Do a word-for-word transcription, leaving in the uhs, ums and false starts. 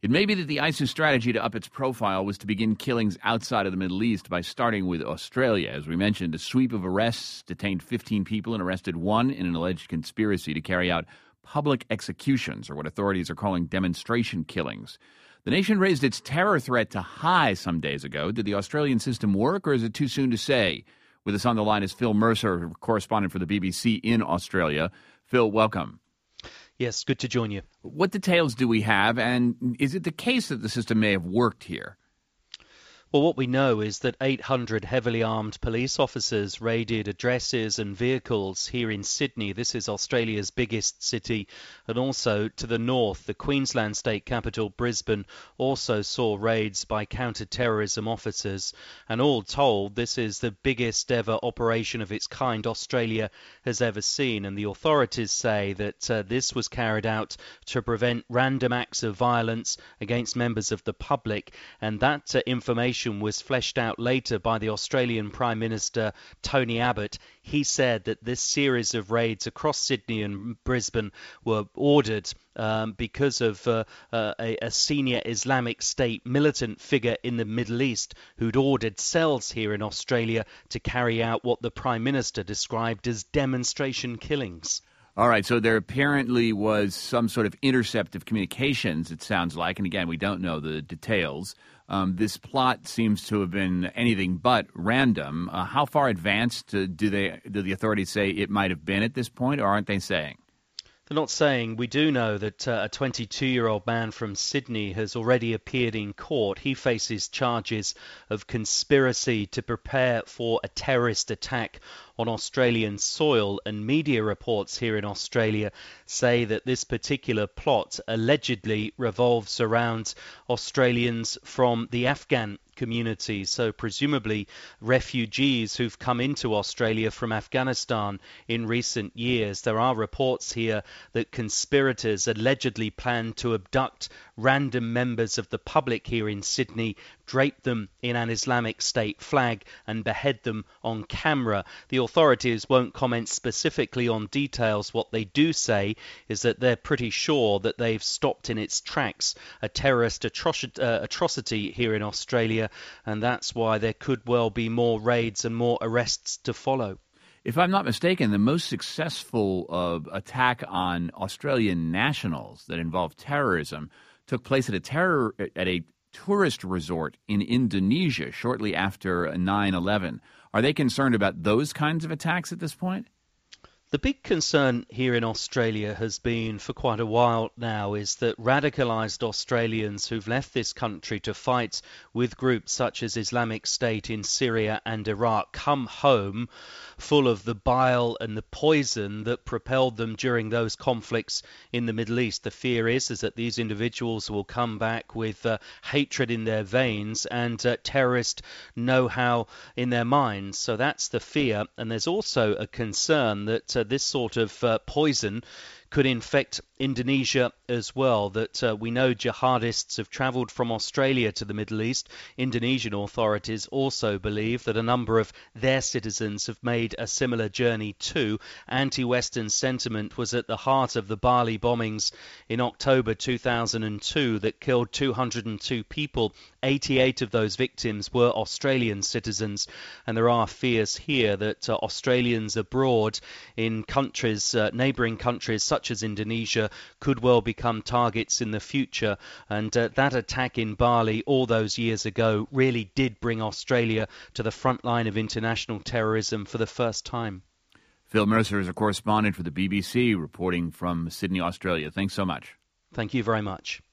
It may be that the ISIS strategy to up its profile was to begin killings outside of the Middle East by starting with Australia. As we mentioned, a sweep of arrests detained fifteen people and arrested one in an alleged conspiracy to carry out public executions, or what authorities are calling demonstration killings. The nation raised its terror threat to high some days ago. Did the Australian system work, or is it too soon to say? With us on the line is Phil Mercer, correspondent for the B B C in Australia. Phil, welcome. Yes, good to join you. What details do we have, and is it the case that the system may have worked here? Well, what we know is that eight hundred heavily armed police officers raided addresses and vehicles here in Sydney. This is Australia's biggest city. And also to the north, the Queensland state capital, Brisbane, also saw raids by counter-terrorism officers. And all told, this is the biggest ever operation of its kind Australia has ever seen. And the authorities say that uh, this was carried out to prevent random acts of violence against members of the public. And that uh, information was fleshed out later by the Australian Prime Minister Tony Abbott. He said that this series of raids across Sydney and Brisbane were ordered um, because of uh, uh, a, a senior Islamic State militant figure in the Middle East who'd ordered cells here in Australia to carry out what the Prime Minister described as demonstration killings. All right, so there apparently was some sort of intercept of communications, it sounds like, and again, we don't know the details. Um, this plot seems to have been anything but random. Uh, how far advanced uh, do they do the authorities say it might have been at this point, or aren't they saying? They're not saying. We do know that uh, a twenty-two-year-old man from Sydney has already appeared in court. He faces charges of conspiracy to prepare for a terrorist attack on Australian soil, and media reports here in Australia say that this particular plot allegedly revolves around Australians from the Afghan community, so presumably refugees who've come into Australia from Afghanistan in recent years. There are reports here that conspirators allegedly plan to abduct random members of the public here in Sydney, drape them in an Islamic State flag and behead them on camera. The authorities won't comment specifically on details. What they do say is that they're pretty sure that they've stopped in its tracks a terrorist atroci- uh, atrocity here in Australia, and that's why there could well be more raids and more arrests to follow. If I'm not mistaken, the most successful uh, attack on Australian nationals that involved terrorism took place at a terror at a tourist resort in Indonesia shortly after nine eleven. Are they concerned about those kinds of attacks at this point? The big concern here in Australia has been for quite a while now is that radicalised Australians who've left this country to fight with groups such as Islamic State in Syria and Iraq come home full of the bile and the poison that propelled them during those conflicts in the Middle East. The fear is, is that these individuals will come back with uh, hatred in their veins and uh, terrorist know-how in their minds. So that's the fear. And there's also a concern that uh, this sort of uh, poison could infect Indonesia as well, that uh, we know jihadists have travelled from Australia to the Middle East. Indonesian authorities also believe that a number of their citizens have made a similar journey too. Anti-Western sentiment was at the heart of the Bali bombings in October two thousand two that killed two hundred two people. eighty-eight of those victims were Australian citizens, and there are fears here that uh, Australians abroad in countries, uh, neighbouring countries such as Indonesia, could well become targets in the future. And uh, that attack in Bali all those years ago really did bring Australia to the front line of international terrorism for the first time. Phil Mercer is a correspondent for the B B C reporting from Sydney, Australia. Thanks so much. Thank you very much.